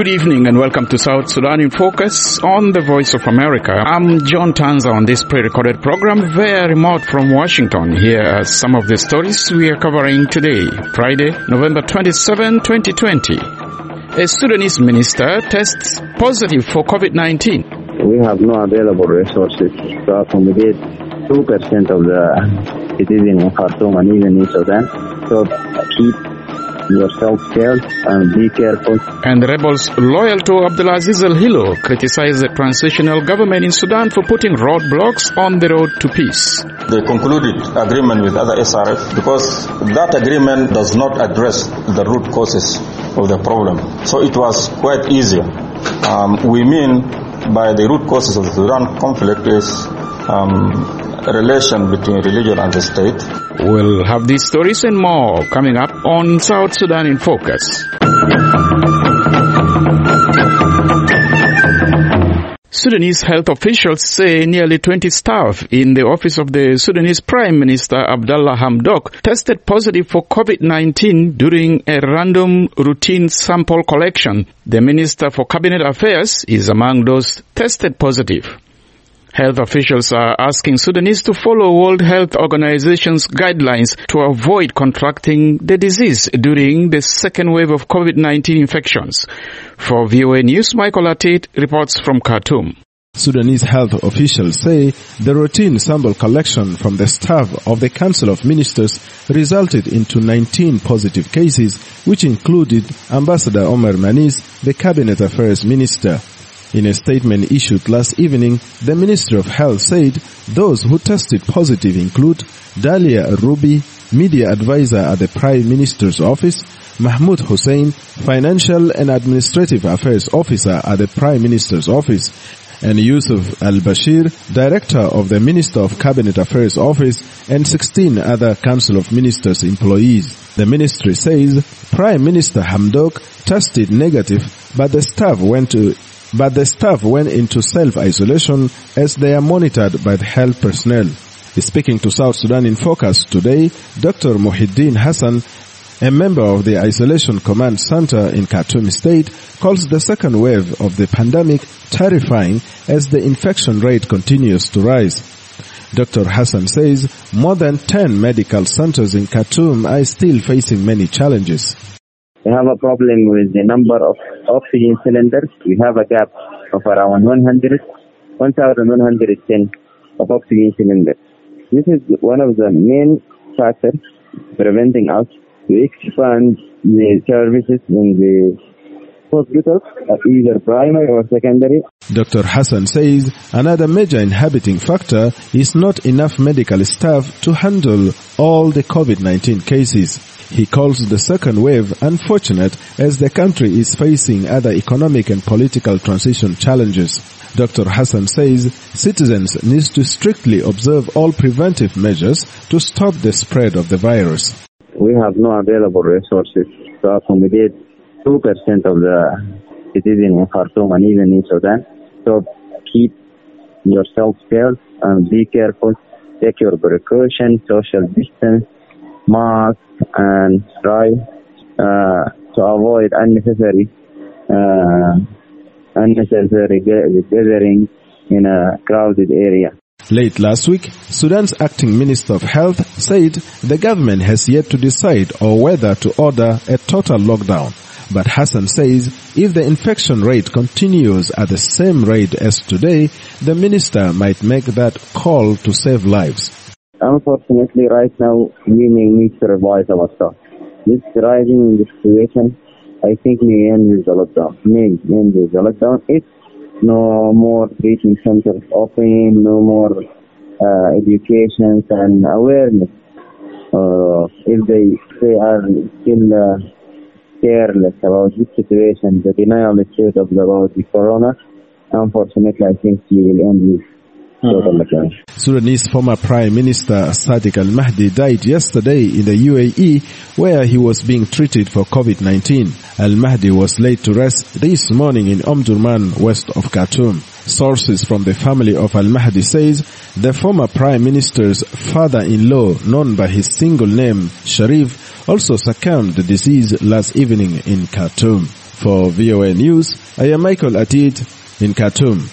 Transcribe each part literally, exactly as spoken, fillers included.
Good evening and welcome to South Sudan in Focus on the Voice of America. I'm John Tanza on this pre-recorded program, very remote from Washington. Here are some of the stories we are covering today, Friday, November twenty-seventh, twenty twenty. A Sudanese minister tests positive for COVID nineteen. We have no available resources to accommodate two percent of the citizens in Khartoum and even in Sudan. So keep yourself safe and be careful. And the rebels loyal to Abdulaziz Al-Hilo criticize the transitional government in Sudan for putting roadblocks on the road to peace. They concluded agreement with other S R F because that agreement does not address the root causes of the problem. So it was quite easier. Um, we mean by the root causes of the Sudan conflict is um, a relation between religion and the state. We'll have these stories and more coming up on South Sudan in Focus. Sudanese health officials say nearly twenty staff in the office of the Sudanese Prime Minister Abdallah Hamdok tested positive for COVID nineteen during a random routine sample collection. The Minister for Cabinet Affairs is among those tested positive. Health officials are asking Sudanese to follow World Health Organization's guidelines to avoid contracting the disease during the second wave of COVID nineteen infections. For V O A News, Michael Atit reports from Khartoum. Sudanese health officials say the routine sample collection from the staff of the Council of Ministers resulted into nineteen positive cases, which included Ambassador Omar Maniz, the Cabinet Affairs Minister. In a statement issued last evening, the Ministry of Health said those who tested positive include Dalia Ruby, Media Advisor at the Prime Minister's Office, Mahmoud Hussein, Financial and Administrative Affairs Officer at the Prime Minister's Office, and Yusuf Al-Bashir, Director of the Minister of Cabinet Affairs Office, and sixteen other Council of Ministers employees. The ministry says Prime Minister Hamdok tested negative, but the staff went to But the staff went into self-isolation as they are monitored by the health personnel. Speaking to South Sudan in Focus today, Doctor Muhyiddin Hassan, a member of the Isolation Command Center in Khartoum State, calls the second wave of the pandemic terrifying as the infection rate continues to rise. Doctor Hassan says more than ten medical centers in Khartoum are still facing many challenges. We have a problem with the number of oxygen cylinders. We have a gap of around one hundred, one thousand one hundred ten of oxygen cylinders. This is one of the main factors preventing us to expand the services in the hospitals, either primary or secondary. Doctor Hassan says another major inhibiting factor is not enough medical staff to handle all the COVID nineteen cases. He calls the second wave unfortunate as the country is facing other economic and political transition challenges. Doctor Hassan says citizens need to strictly observe all preventive measures to stop the spread of the virus. We have no available resources to accommodate two percent of the citizens in Khartoum and even in Sudan. So keep yourself safe and be careful. Take your precautions, social distance, mask, and try uh, to avoid unnecessary uh, unnecessary gathering in a crowded area. Late last week, Sudan's acting Minister of Health said the government has yet to decide on whether to order a total lockdown. But Hassan says if the infection rate continues at the same rate as today, the minister might make that call to save lives. Unfortunately, right now, we may need to revise our stuff. This rising in the situation, I think may end with the lockdown. May end with the lockdown. If no more treatment centers open, no more uh, education and awareness. Uh, if they, they are still uh, careless about this situation, the denial state of the, about the corona, unfortunately, I think we will end with Sudanese former Prime Minister Sadiq Al-Mahdi died yesterday in the U A E where he was being treated for COVID nineteen. Al-Mahdi was laid to rest this morning in Omdurman, west of Khartoum. Sources from the family of Al-Mahdi says the former Prime Minister's father-in-law, known by his single name, Sharif, also succumbed to the disease last evening in Khartoum. For V O A News, I am Michael Atid in Khartoum.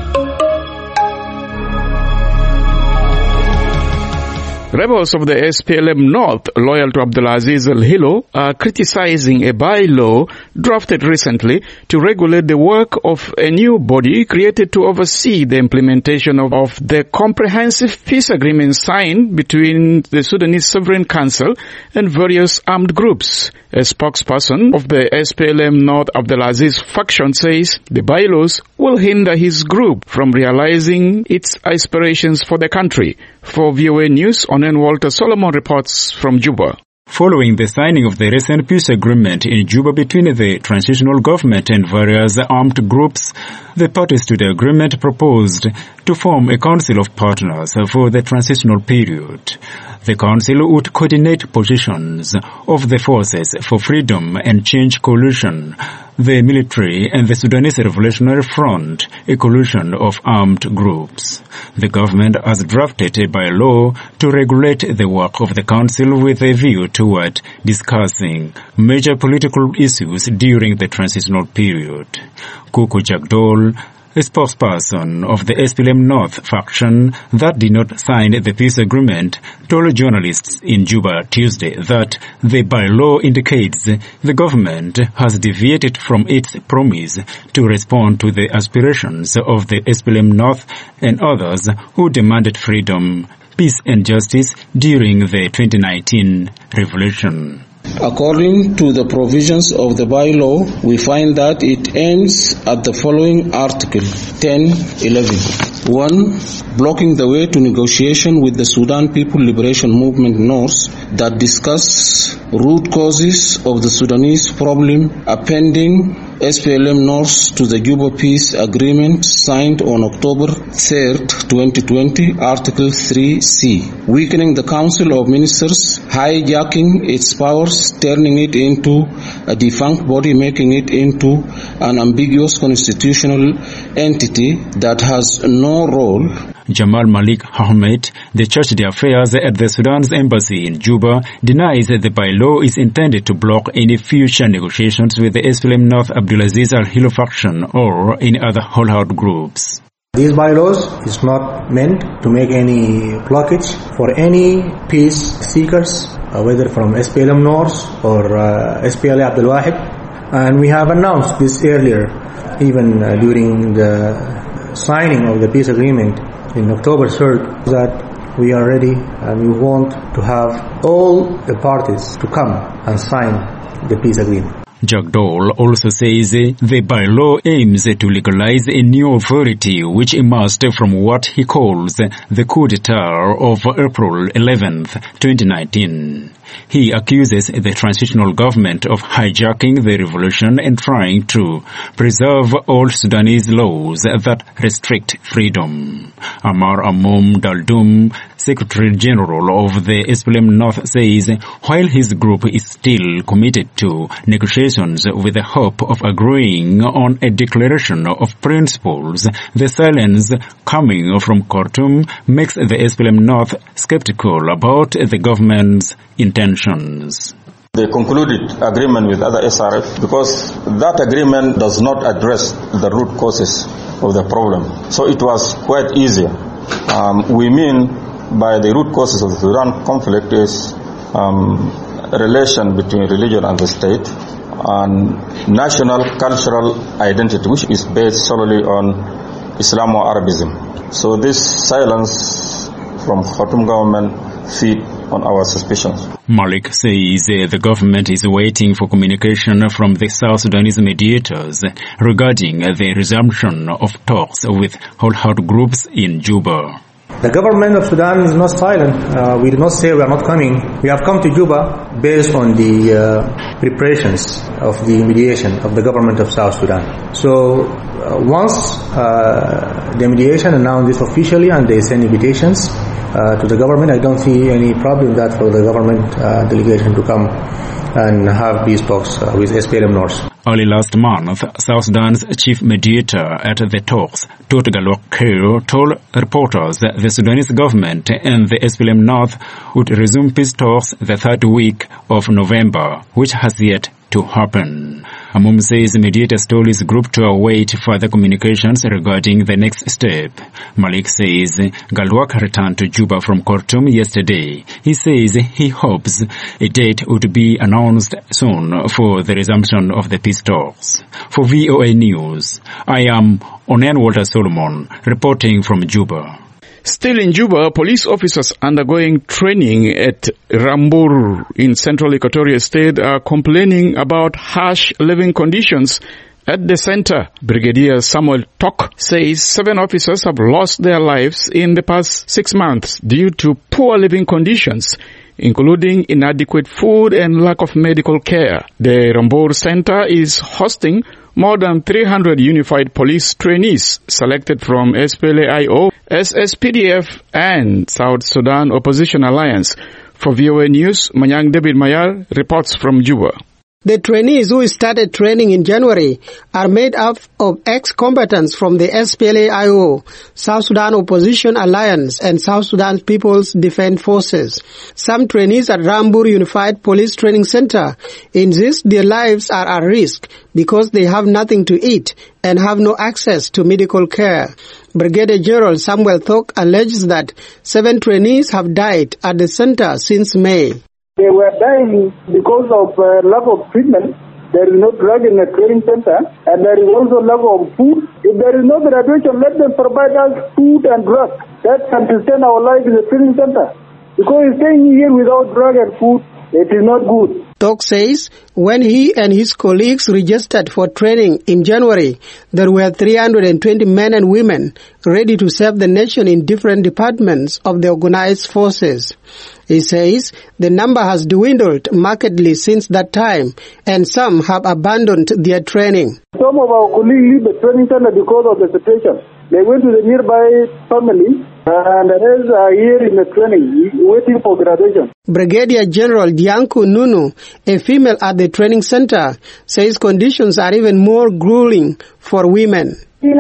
Rebels of the S P L M North, loyal to Abdulaziz Al-Hilo, are criticizing a by-law drafted recently to regulate the work of a new body created to oversee the implementation of, of the comprehensive peace agreement signed between the Sudanese Sovereign Council and various armed groups. A spokesperson of the S P L M North Abdulaziz faction says the bylaws will hinder his group from realizing its aspirations for the country. For V O A News, Onen Walter Solomon reports from Juba. Following the signing of the recent peace agreement in Juba between the transitional government and various armed groups, the parties to the agreement proposed to form a council of partners for the transitional period. The council would coordinate positions of the Forces for Freedom and Change Coalition, the military, and the Sudanese Revolutionary Front, a coalition of armed groups. The government has drafted a bylaw to regulate the work of the council with a view toward discussing major political issues during the transitional period. Kuku Jagdol, a spokesperson of the S P L M North faction that did not sign the peace agreement, told journalists in Juba Tuesday that the bylaw indicates the government has deviated from its promise to respond to the aspirations of the S P L M North and others who demanded freedom, peace and justice during the twenty nineteen revolution. According to the provisions of the bylaw, we find that it ends at the following article ten eleven. one. Blocking the way to negotiation with the Sudan People Liberation Movement North that discuss root causes of the Sudanese problem, appending S P L M North to the Juba Peace Agreement signed on October third, twenty twenty, Article three C. Weakening the Council of Ministers, hijacking its powers, turning it into a defunct body, making it into an ambiguous constitutional entity that has no role. Jamal Malik Ahmed, the Church d'Affaires at the Sudan's embassy in Juba, denies that the bylaw is intended to block any future negotiations with the S P L M North Abdulaziz Al-Hilo faction or any other holdout groups. These bylaws is not meant to make any blockage for any peace seekers, uh, whether from S P L M North or uh, S P L A Abdul Wahid. And we have announced this earlier, even uh, during the signing of the peace agreement in October third, that we are ready and we want to have all the parties to come and sign the peace agreement. Jagdol also says the bylaw aims to legalize a new authority which emerged from what he calls the coup d'etat of April eleventh, twenty nineteen. He accuses the transitional government of hijacking the revolution and trying to preserve all Sudanese laws that restrict freedom. Amar Amum Daldum, Secretary General of the S P L M North, says while his group is still committed to negotiations with the hope of agreeing on a declaration of principles, the silence coming from Khartoum makes the S P L M North skeptical about the government's intentions. They concluded agreement with other S R F because that agreement does not address the root causes of the problem. So it was quite easy. Um, we mean by the root causes of the Sudan conflict is um, a relation between religion and the state and national cultural identity, which is based solely on Islamo-Arabism. So this silence from Khartoum government feed on our suspicions. Malik says uh, the government is waiting for communication from the South Sudanese mediators regarding uh, the resumption of talks with holdout groups in Juba. The government of Sudan is not silent. Uh, we did not say we are not coming. We have come to Juba based on the uh, preparations of the mediation of the government of South Sudan. So uh, once uh, the mediation announced this officially and they send invitations uh, to the government, I don't see any problem that for the government uh, delegation to come and have peace talks uh, with S P L M North. Early last month, South Sudan's chief mediator at the talks, Tutgalok Keo, told reporters that the Sudanese government and the S P L M North would resume peace talks the third week of November, which has yet to happen. Amum says mediators told his group to await further communications regarding the next step. Malik says Galwak returned to Juba from Khartoum yesterday. He says he hopes a date would be announced soon for the resumption of the peace talks. For V O A News, I am Onen Walter Solomon reporting from Juba. Still in Juba, police officers undergoing training at Rambur in Central Equatoria State are complaining about harsh living conditions at the center. Brigadier Samuel Tok says seven officers have lost their lives in the past six months due to poor living conditions, including inadequate food and lack of medical care. The Rambur Center is hosting more than three hundred unified police trainees selected from S P L A I O, S S P D F and South Sudan Opposition Alliance. For V O A News, Manyang David Mayar reports from Juba. The trainees who started training in January are made up of ex-combatants from the S P L A I O, South Sudan Opposition Alliance and South Sudan People's Defense Forces. Some trainees at Rambur Unified Police Training Center insist their lives are at risk because they have nothing to eat and have no access to medical care. Brigadier General Samuel Thok alleges that seven trainees have died at the center since May. They were dying because of uh, lack of treatment. There is no drug in the training center, and there is also lack of food. If there is no graduation, let them provide us food and drugs that can sustain our life in the training center. Because staying here without drug and food, it is not good. Tok says when he and his colleagues registered for training in January, there were three hundred twenty men and women ready to serve the nation in different departments of the organized forces. He says the number has dwindled markedly since that time, and some have abandoned their training. Some of our colleagues leave the training center because of the situation. They went to the nearby family, and the rest are here in the training, waiting for graduation. Brigadier General Dianku Nunu, a female at the training center, says conditions are even more grueling for women.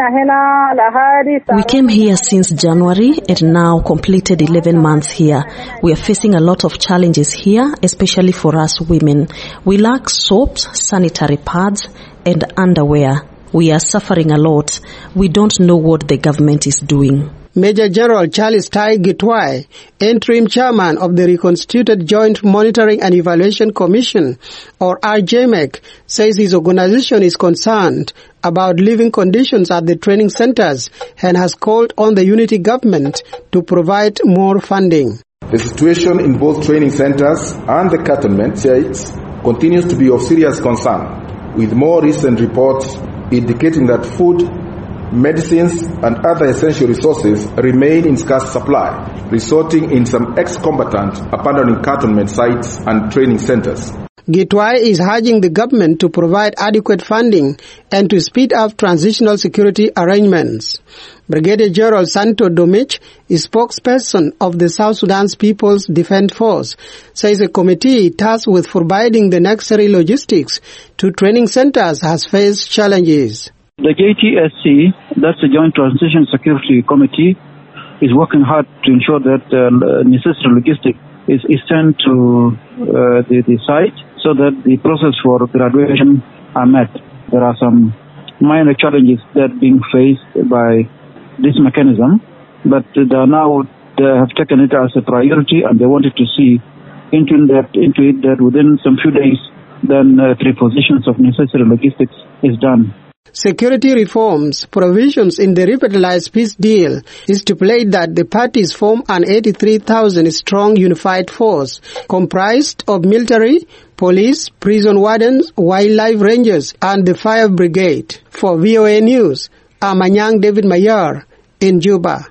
We came here since January and now completed eleven months here. We are facing a lot of challenges here, especially for us women. We lack soaps, sanitary pads, and underwear. We are suffering a lot. We don't know what the government is doing. Major General Charles Tai Gitwai, interim chairman of the reconstituted Joint Monitoring and Evaluation Commission, or R J M E C, says his organization is concerned about living conditions at the training centers and has called on the unity government to provide more funding. The situation in both training centers and the cantonment sites continues to be of serious concern, with more recent reports indicating that food, medicines and other essential resources remain in scarce supply, resulting in some ex-combatants abandoning cantonment sites and training centers. Gitwai is urging the government to provide adequate funding and to speed up transitional security arrangements. Brigadier General Santo Domich, a spokesperson of the South Sudan's People's Defense Force, says a committee tasked with providing the necessary logistics to training centers has faced challenges. The J T S C, that's the Joint Transition Security Committee, is working hard to ensure that uh, necessary logistics is, is sent to uh, the, the site so that the process for graduation are met. There are some minor challenges that are being faced by this mechanism, but they are now they have taken it as a priority, and they wanted to see into that into it that within some few days, then uh, prepositions of necessary logistics is done. Security reforms provisions in the revitalized peace deal stipulate that the parties form an eighty-three thousand strong unified force comprised of military, police, prison wardens, wildlife rangers, and the fire brigade. For V O A News, I'm Manyang David Mayar in Juba.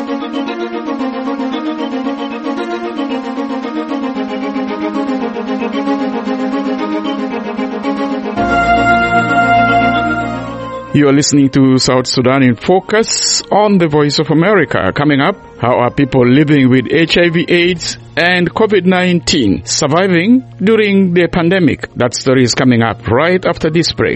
You are listening to South Sudan in Focus on the Voice of America. Coming up, how are people living with H I V AIDS and COVID nineteen surviving during the pandemic? That story is coming up right after this break.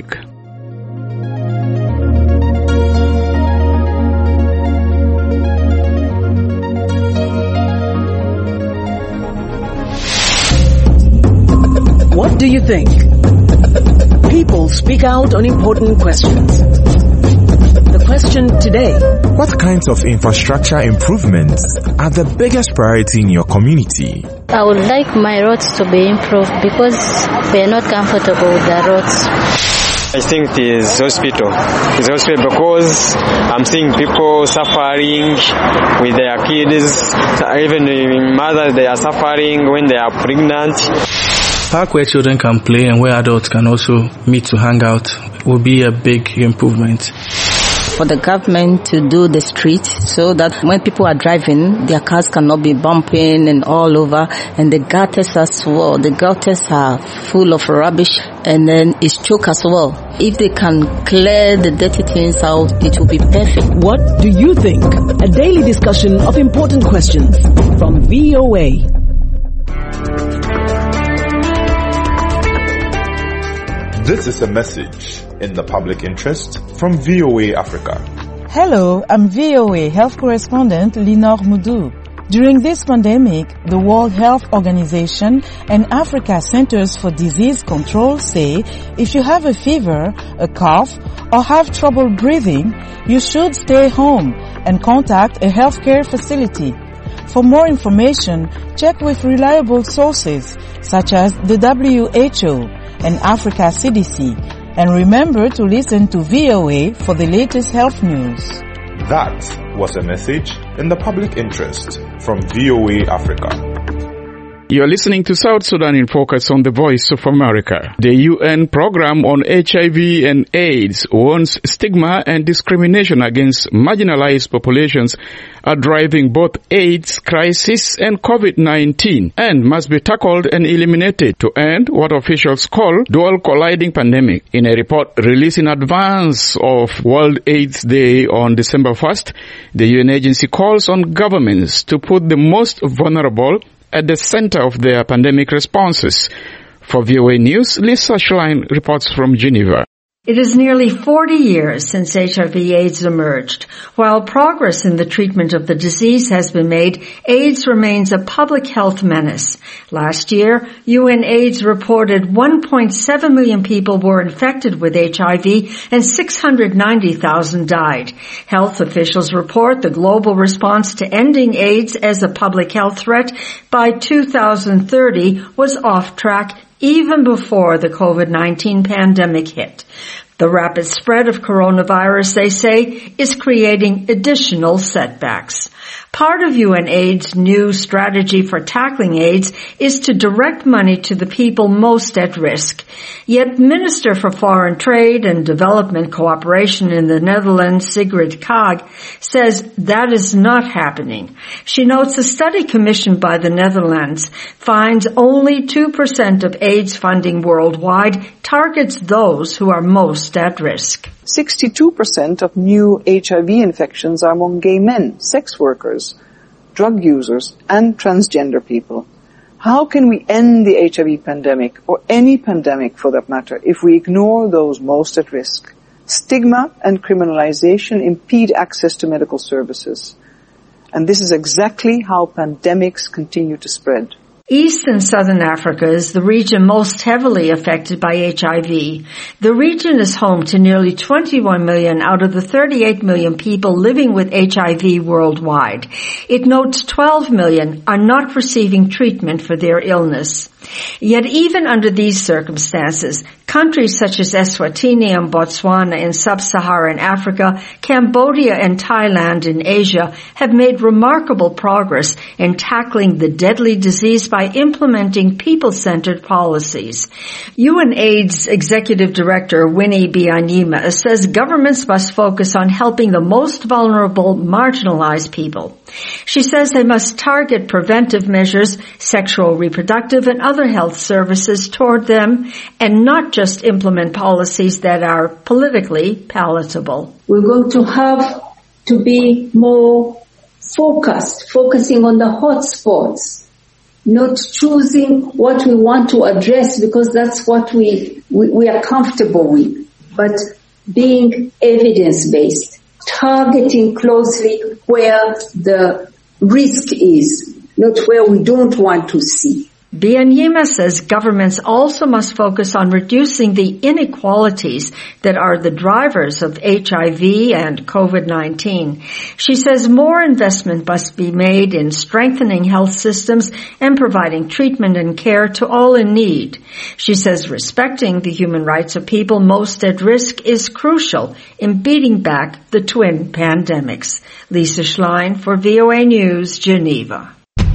What do you think? People speak out on important questions. The question today: what kinds of infrastructure improvements are the biggest priority in your community? I would like my roads to be improved because we are not comfortable with the roads. I think it is hospital. It's hospital because I'm seeing people suffering with their kids, even mothers, they are suffering when they are pregnant. Park where children can play and where adults can also meet to hang out will be a big improvement. For the government to do the streets so that when people are driving, their cars cannot be bumping and all over, and the gutters as well. The gutters are full of rubbish and then it's choke as well. If they can clear the dirty things out, it will be perfect. What do you think? A daily discussion of important questions from V O A. This is a message in the public interest from V O A Africa. Hello, I'm V O A health correspondent Linor Moudou. During this pandemic, the World Health Organization and Africa Centers for Disease Control say if you have a fever, a cough, or have trouble breathing, you should stay home and contact a healthcare facility. For more information, check with reliable sources such as the W H O and Africa C D C. And remember to listen to V O A for the latest health news. That was a message in the public interest from V O A Africa. You are listening to South Sudan in Focus on the Voice of America. The U N program on H I V and AIDS warns stigma and discrimination against marginalized populations are driving both AIDS crisis and COVID nineteen and must be tackled and eliminated to end what officials call dual colliding pandemic. In a report released in advance of World AIDS Day on December first, the U N agency calls on governments to put the most vulnerable at the center of their pandemic responses. For V O A News, Lisa Schlein reports from Geneva. It is nearly forty years since H I V AIDS emerged. While progress in the treatment of the disease has been made, AIDS remains a public health menace. Last year, U N AIDS reported one point seven million people were infected with H I V and six hundred ninety thousand died. Health officials report the global response to ending AIDS as a public health threat by two thousand thirty was off track even before the COVID nineteen pandemic hit. The rapid spread of coronavirus, they say, is creating additional setbacks. Part of U N AIDS' new strategy for tackling AIDS is to direct money to the people most at risk. Yet Minister for Foreign Trade and Development Cooperation in the Netherlands, Sigrid Kaag, says that is not happening. She notes a study commissioned by the Netherlands finds only two percent of AIDS funding worldwide targets those who are most at risk. sixty-two percent of new H I V infections are among gay men, sex workers, drug users, and transgender people. How can we end the H I V pandemic, or any pandemic for that matter, if we ignore those most at risk? Stigma and criminalization impede access to medical services. And this is exactly how pandemics continue to spread. East and Southern Africa is the region most heavily affected by H I V. The region is home to nearly twenty-one million out of the thirty-eight million people living with H I V worldwide. It notes twelve million are not receiving treatment for their illness. Yet even under these circumstances, countries such as Eswatini and Botswana in sub-Saharan Africa, Cambodia and Thailand in Asia have made remarkable progress in tackling the deadly disease by implementing people-centered policies. U N AIDS Executive Director Winnie Byanyima says governments must focus on helping the most vulnerable, marginalized people. She says they must target preventive measures, sexual, reproductive, and other health services toward them, and not just implement policies that are politically palatable. We're going to have to be more focused, focusing on the hot spots, not choosing what we want to address because that's what we, we, we are comfortable with, but being evidence-based, targeting closely where the risk is, not where we don't want to see. Byanyima says governments also must focus on reducing the inequalities that are the drivers of H I V and COVID nineteen. She says more investment must be made in strengthening health systems and providing treatment and care to all in need. She says respecting the human rights of people most at risk is crucial in beating back the twin pandemics. Lisa Schlein for V O A News, Geneva.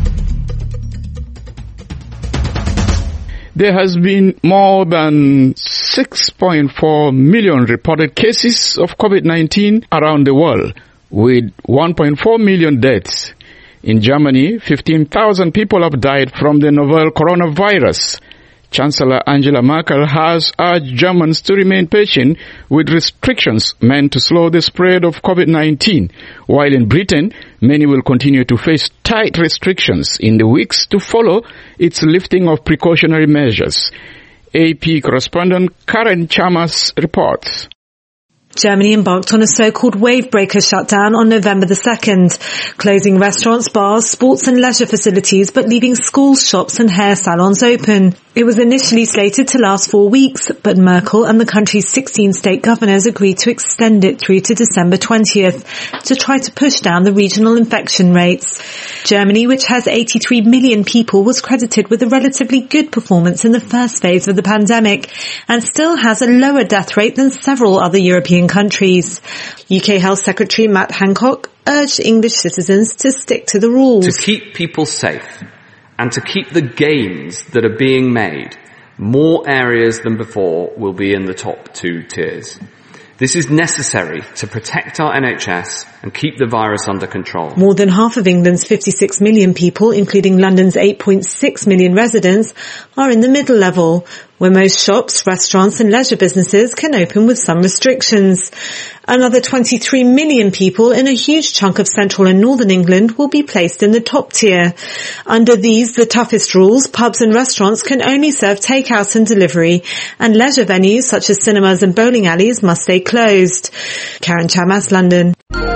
There has been more than six point four million reported cases of COVID nineteen around the world, with one point four million deaths. In Germany, fifteen thousand people have died from the novel coronavirus. Chancellor Angela Merkel has urged Germans to remain patient with restrictions meant to slow the spread of COVID nineteen, while in Britain, many will continue to face tight restrictions in the weeks to follow its lifting of precautionary measures. A P correspondent Karen Chamas reports. Germany embarked on a so-called wave breaker shutdown on November the second, closing restaurants, bars, sports and leisure facilities, but leaving schools, shops and hair salons open. It was initially slated to last four weeks, but Merkel and the country's sixteen state governors agreed to extend it through to December twentieth to try to push down the regional infection rates. Germany, which has eighty-three million people, was credited with a relatively good performance in the first phase of the pandemic and still has a lower death rate than several other European countries. U K Health Secretary Matt Hancock urged English citizens to stick to the rules. To keep people safe and to keep the gains that are being made, more areas than before will be in the top two tiers. This is necessary to protect our N H S and keep the virus under control. More than half of England's fifty-six million people, including London's eight point six million residents, are in the middle level, where most shops, restaurants and leisure businesses can open with some restrictions. Another twenty-three million people in a huge chunk of central and northern England will be placed in the top tier. Under these, the toughest rules, pubs and restaurants can only serve takeout and delivery, and leisure venues such as cinemas and bowling alleys must stay closed. Karen Chamas, London.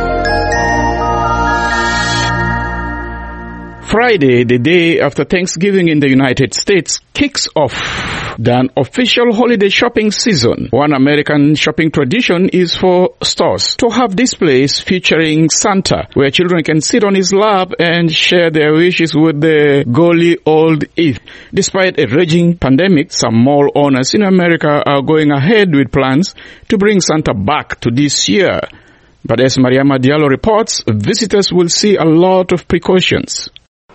Friday, the day after Thanksgiving in the United States, kicks off the official holiday shopping season. One American shopping tradition is for stores to have displays featuring Santa, where children can sit on his lap and share their wishes with the golly old Eve. Despite a raging pandemic, some mall owners in America are going ahead with plans to bring Santa back to this year. But as Mariama Diallo reports, visitors will see a lot of precautions.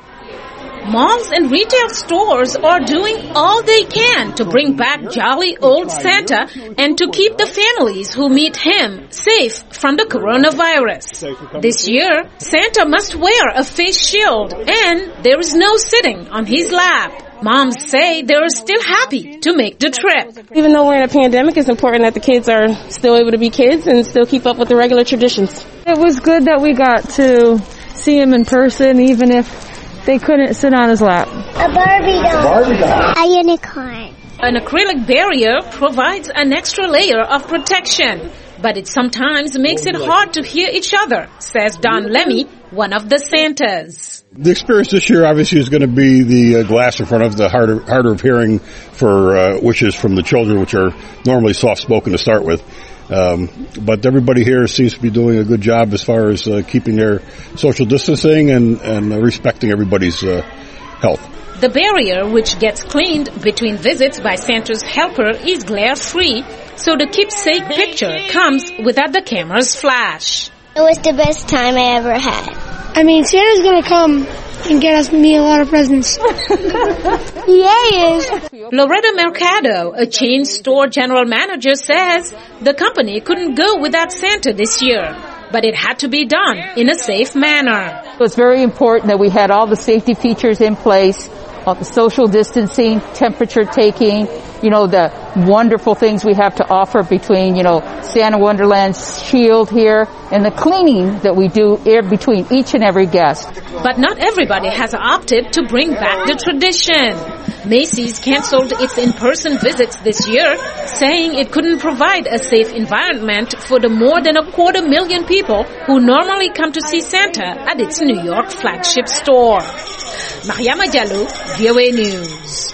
Malls and retail stores are doing all they can to bring back jolly old Santa and to keep the families who meet him safe from the coronavirus. This year, Santa must wear a face shield and there is no sitting on his lap. Moms say they're still happy to make the trip. Even though we're in a pandemic, it's important that the kids are still able to be kids and still keep up with the regular traditions. It was good that we got to see him in person, even if they couldn't sit on his lap. A Barbie doll. Barbie doll. A unicorn. An acrylic barrier provides an extra layer of protection, but it sometimes makes it hard to hear each other, says Don Lemmy, one of the Santas. The experience this year obviously is going to be the uh, glass in front of the harder, harder of hearing for uh, wishes from the children, which are normally soft-spoken to start with. Um, but everybody here seems to be doing a good job as far as uh, keeping their social distancing and, and uh, respecting everybody's uh, health. The barrier, which gets cleaned between visits by Santa's helper, is glare-free, so the keepsake picture comes without the camera's flash. It was the best time I ever had. I mean, Santa's going to come and get us me a lot of presents. Yeah, he is. Loretta Mercado, a chain store general manager, says the company couldn't go without Santa this year, but it had to be done in a safe manner. It was very important that we had all the safety features in place, all the social distancing, temperature taking, you know, the wonderful things we have to offer between, you know, Santa Wonderland's shield here and the cleaning that we do between each and every guest. But not everybody has opted to bring back the tradition. Macy's cancelled its in-person visits this year, saying it couldn't provide a safe environment for the more than a quarter million people who normally come to see Santa at its New York flagship store. Mariama Jallo, V O A News.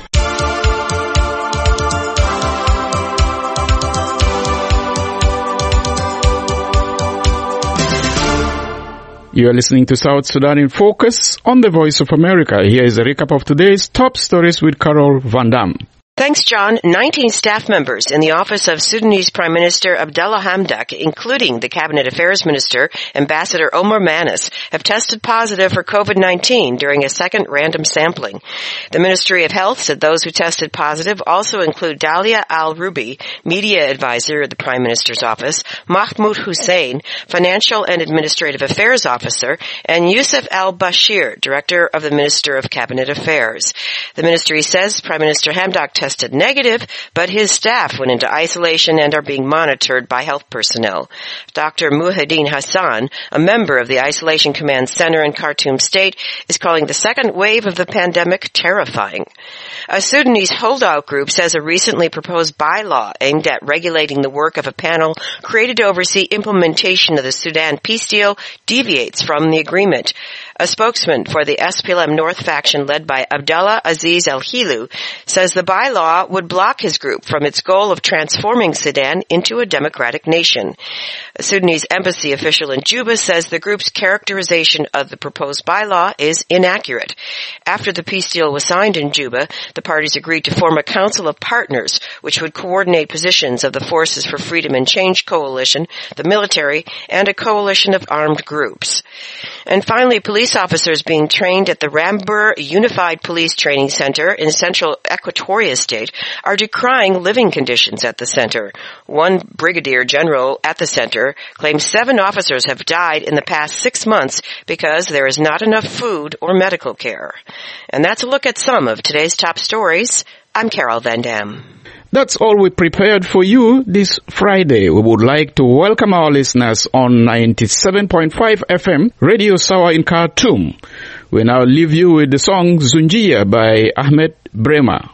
You are listening to South Sudan in Focus on the Voice of America. Here is a recap of today's top stories with Carol Van Dam. Thanks, John. nineteen staff members in the office of Sudanese Prime Minister Abdallah Hamdok, including the Cabinet Affairs Minister, Ambassador Omar Manis, have tested positive for COVID nineteen during a second random sampling. The Ministry of Health said those who tested positive also include Dalia Al-Rubi, Media Advisor of the Prime Minister's office, Mahmoud Hussein, Financial and Administrative Affairs Officer, and Yusuf Al-Bashir, Director of the Minister of Cabinet Affairs. The ministry says Prime Minister Hamdok tested tested negative, but his staff went into isolation and are being monitored by health personnel. Doctor Muhyiddin Hassan, a member of the Isolation Command Center in Khartoum State, is calling the second wave of the pandemic terrifying. A Sudanese holdout group says a recently proposed bylaw aimed at regulating the work of a panel created to oversee implementation of the Sudan peace deal deviates from the agreement. A spokesman for the S P L M North faction led by Abdallah Aziz Al-Hilu says the bylaw would block his group from its goal of transforming Sudan into a democratic nation. A Sudanese embassy official in Juba says the group's characterization of the proposed bylaw is inaccurate. After the peace deal was signed in Juba, the parties agreed to form a council of partners which would coordinate positions of the Forces for Freedom and Change coalition, the military, and a coalition of armed groups. And finally, police officers being trained at the Rambur Unified Police Training Center in central Equatoria State are decrying living conditions at the center. One brigadier general at the center claims seven officers have died in the past six months because there is not enough food or medical care. And that's a look at some of today's top stories. I'm Carol Van Dam. That's all we prepared for you this Friday. We would like to welcome our listeners on ninety-seven point five F M, Radio Sawa in Khartoum. We now leave you with the song Zunjia by Ahmed Brema.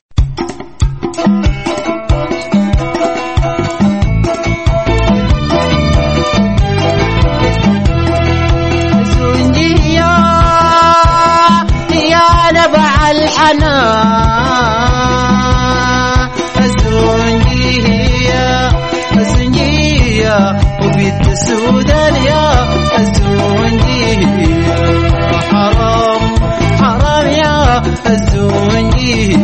Zunjia, ya naba al-hana وبيت السودان يا الزونجي حرام حرام يا الزونجي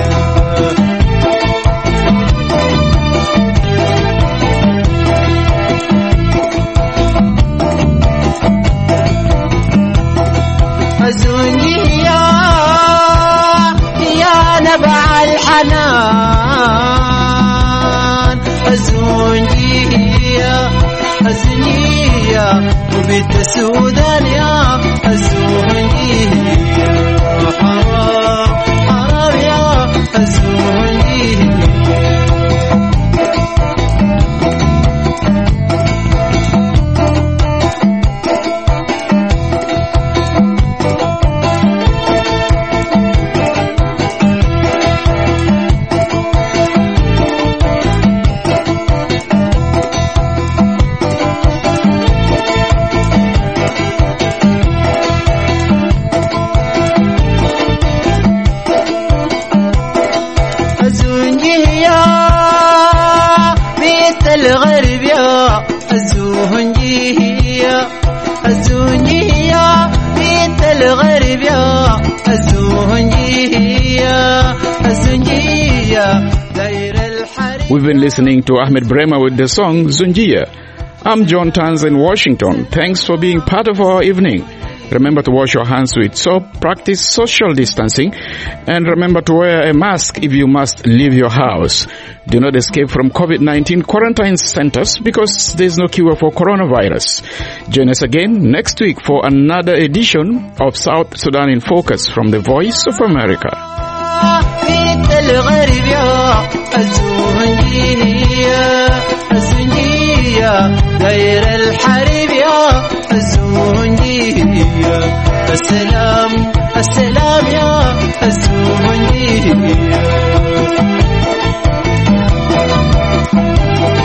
الزونجي يا يا نبع الحنان الزونجي الزنية وبيت السودان يا الزونية حرام حرام يا الزونية الغرب يا الزونجية الزونجية بيت الغرب يا الزونجية الزونجية داير الحريم. We've been listening to Ahmed Brema with the song Zunjia. I'm John Tanz in Washington. Thanks for being part of our evening. Remember to wash your hands with soap, practice social distancing, and remember to wear a mask if you must leave your house. Do not escape from COVID nineteen quarantine centers because there's no cure for coronavirus. Join us again next week for another edition of South Sudan in Focus from the Voice of America. داير الحريب يا الزونجية السلام السلام يا الزونجية